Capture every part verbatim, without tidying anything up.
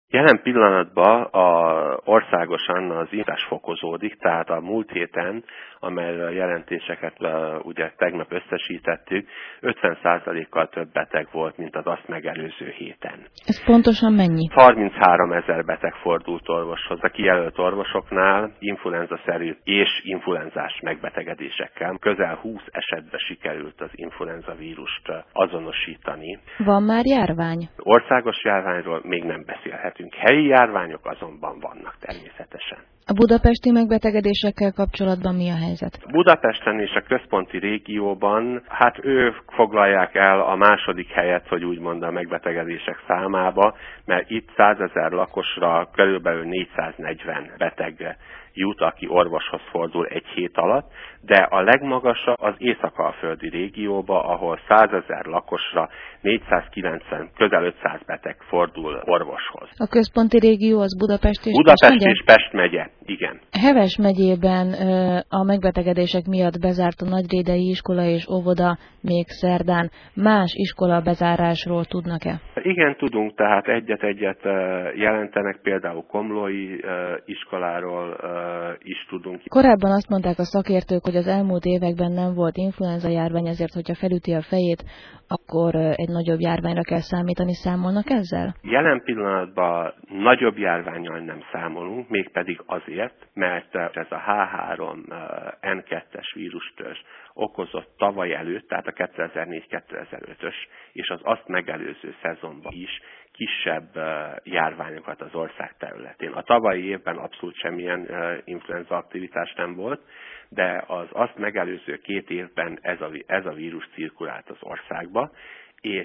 Jelen pillanatban a, országosan az inflás fokozódik, tehát a múlt héten, amelyről a jelentéseket ugye tegnap összesítettük, ötven százalékkal több beteg volt, mint az azt megelőző héten. Ez pontosan mennyi? harminchárom ezer beteg fordult orvoshoz. A kijelölt orvosoknál influenza-szerű és influenzás megbetegedésekkel közel húsz esetben sikerült az influenza vírust azonosítani. Van már járvány? Országos járványról még nem beszélhetünk. Helyi járványok azonban vannak természetesen. A budapesti megbetegedésekkel kapcsolatban mi a helyzet? Budapesten és a központi régióban, hát ők foglalják el a második helyet, hogy úgymond a megbetegedések számába, mert itt százezer lakosra körülbelül négyszáznegyven beteg jut, aki orvoshoz fordul egy hét alatt, de a legmagasabb az észak-alföldi régióba, ahol százezer lakosra négyszázkilencven, közel ötszáz beteg fordul orvoshoz. A központi régió az Budapest és Budapest Pest megye? és Pest megye, igen. Heves megyében a megbetegedések miatt bezárt a Nagyrédei iskola és óvoda még szerdán. Más iskola bezárásról tudnak-e? Igen, tudunk, tehát egyet-egyet jelentenek, például komlói iskoláról is tudunk. Korábban azt mondták a szakértők, hogy az elmúlt években nem volt influenza járvány, ezért, hogyha felüti a fejét, akkor egy nagyobb járványra kell számítani. Számolnak ezzel? Jelen pillanatban nagyobb járvánnyal nem számolunk, mégpedig azért, mert ez a há három en kettes vírustörzs okozott tavaly előtt, tehát a kétezer-négy kétezer-ötös és az azt megelőző szezonban is kisebb járványokat az ország területén. A tavalyi évben abszolút semmilyen influenza aktivitás nem volt, de az azt megelőző két évben ez a, ez a vírus cirkulált az országba, és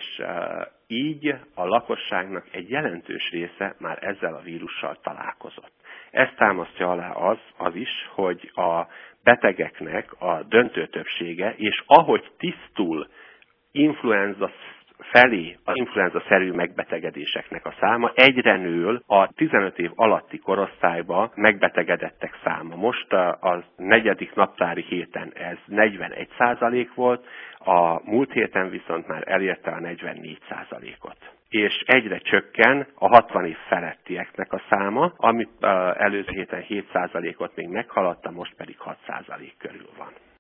így a lakosságnak egy jelentős része már ezzel a vírussal találkozott. Ezt támasztja alá az, az is, hogy a betegeknek a döntő többsége, és ahogy tisztul influenza felé az influenza-szerű megbetegedéseknek a száma egyre nő a tizenöt év alatti korosztályba megbetegedettek száma. Most a negyedik naptári héten ez negyvenegy százalék volt, a múlt héten viszont már elérte a negyvennégy százalékot. És egyre csökken a hatvan év felettieknek a száma, amit előző héten hét százalékot még meghaladta, most pedig hat százalék körül van.